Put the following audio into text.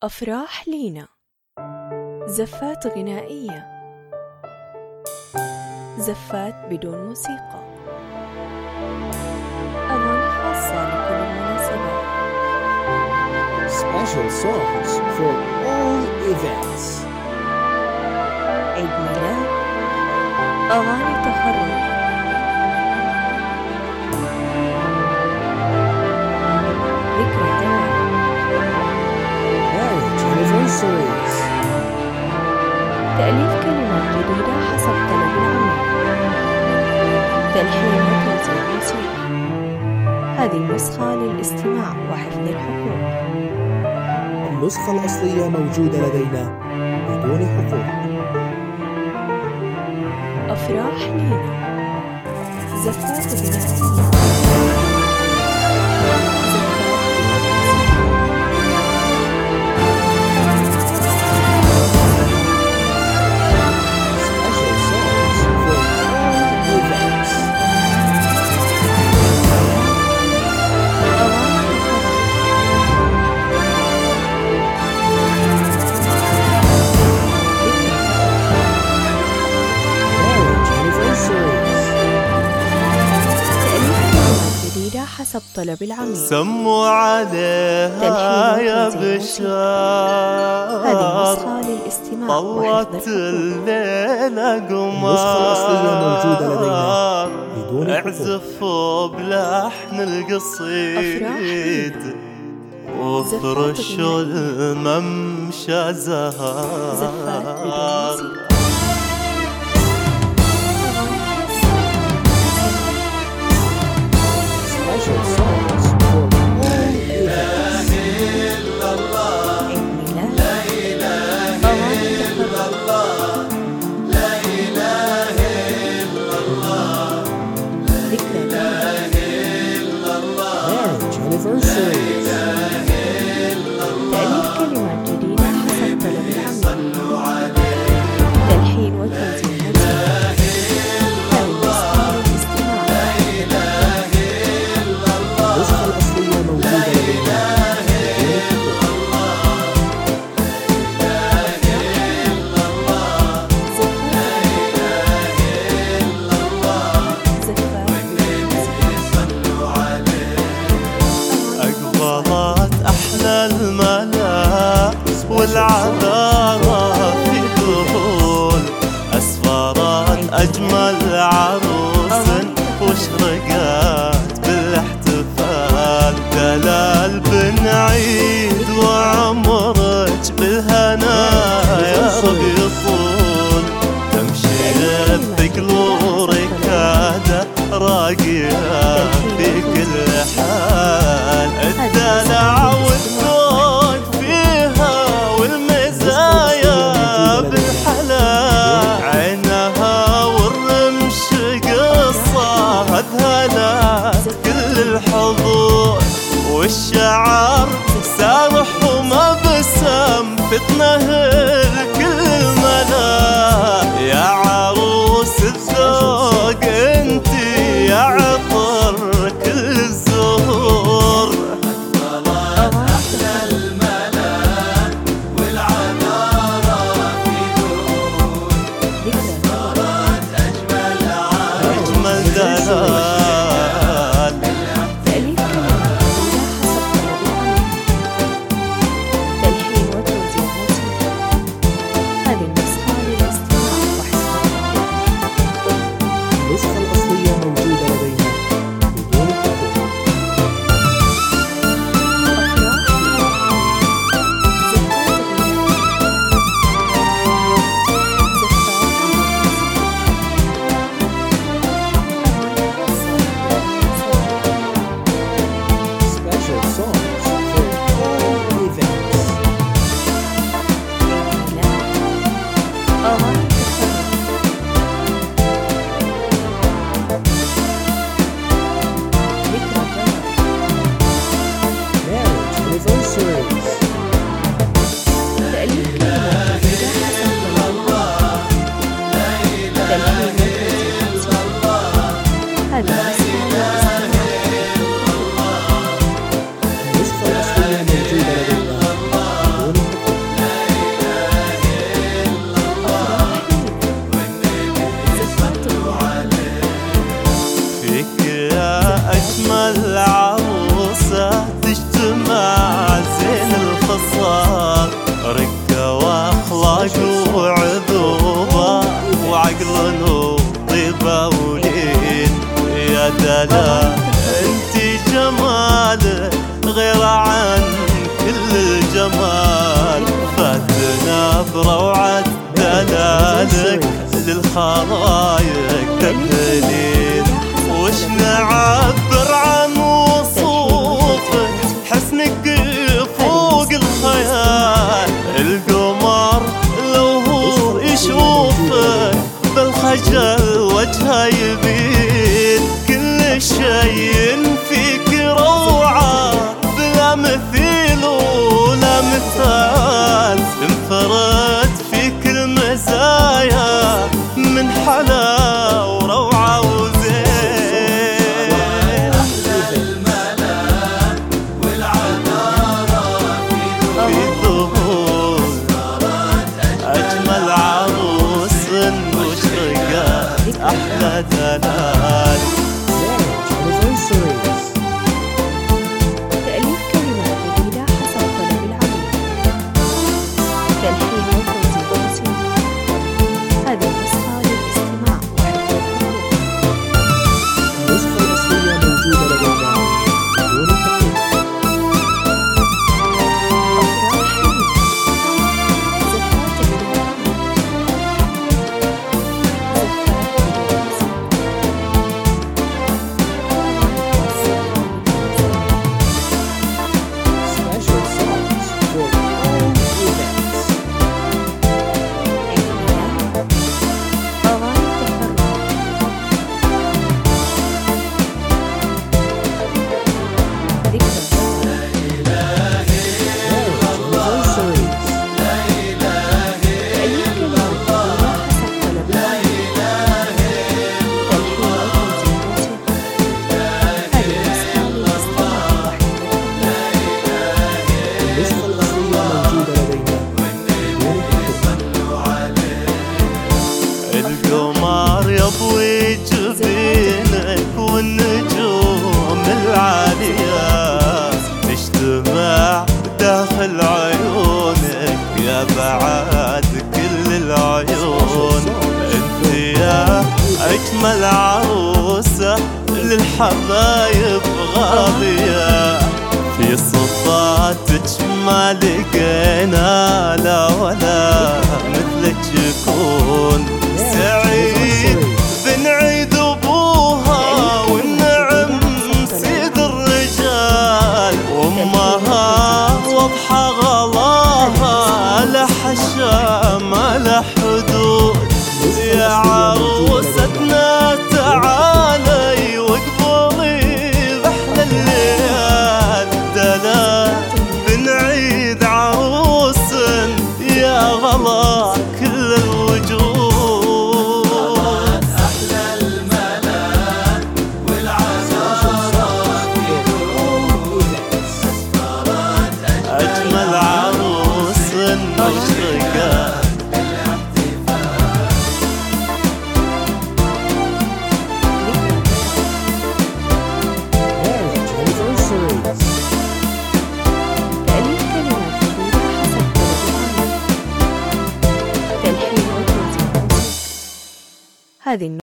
أفراح لينا، زفات غنائية، زفات بدون موسيقى، أغاني خاصة لكل المناسبات. Special songs for all events. عيد ميلاد، أغاني تخرج، ذكرى زواج، Marriage anniversaries. تأليف كلمات جديدة حسب طلب العميل، تلحين وتوزيع موسيقى. هذه النسخة للاستماع وحفظ الحقوق. النسخة الأصلية موجودة لدينا بدون حقوق. أفراح لينا، زفات غنائية، Special songs for all events. Marriage anniversaries. تأليف كلمات جديدة حسب طلب العميل. سموا عليها يا بشار. هذه النسخة للاستماع وحفظ طلت الحقوق. الليلة قمار. النسخة الأصلية موجودة لدينا بدون حقوق. اعزفوا بلحن القصيد وفرشوا الممشى زفات بدون زهار. موسيقى. Special songs for all events. عيد ميلاد، أغاني تخرج، ذكرى زواج، Marriage anniversaries. تأليف كلمات جديدة حسب طلب العميل، تلحين وتوزيع موسيقى. هذه النسخة للاستماع. النسخة الأصلية موجودة لدينا بدون حقوق. أقبلت أحلى الملا والعذارى في دخول، أسفرت أجمل عروس واشرقت بالاحتفال. دلال بن عيد وعمرك بالهنا يا رب يطول، تمشي الثقل وركاده راقية في كل حال. الدلع والذوق فيها والمزايا بالحلال، عينها والرمش قصة اذهلت كل الحضور، والشعر سار الخلايق تبهلين. وش نعبر عن وصوفك، حسنك فوق الخيال. القمر لو هو يشوفك بالخجل وجهه يبين. كل شيء فيك روعة بلا مثيل ولا مثال. انفرد فيك المزايا من حلا وروعة وزين. أحلى الملا والعذارى في ظهور أجمل عروس مشرقة أحلى دلال. تأليف كلمات جديدة حسب طلب العميل. تلحين وتوزيع موسيقى. هذه النسخة للاستماع وحفظ الحروف. النسخة الأصلية موجودة لدينا بدون تحريف. أفراح حديثة. زفات جديدة. زفات جديدة. Special songs for all events. النسخة الأصلية موجودة لدينا بدون تحريف. القمر يضوي جبينك والنجوم العالية تجتمع داخل عيونك يا بعد كل العيون. انت يا اجمل عروسة للحبايب غالية. في صفاتك ما لقينا لا ولا مثلك يكون. سعيد بنعيد ابوها والنعم سيد الرجال. وامها واضحة غلاها لا حشا ما لا حدود. يا عروستنا تعالي واقبلي بأحلى الليال. دلال بنعيد عروس يا غلا كل الوجود. أحلى الملا والعذارى في ظهور أجمل عروس مشرقة. Marriage anniversaries. تأليف كلمات جديدة حسب طلب العميل. تلحين وتوزيع موسيقى. هذه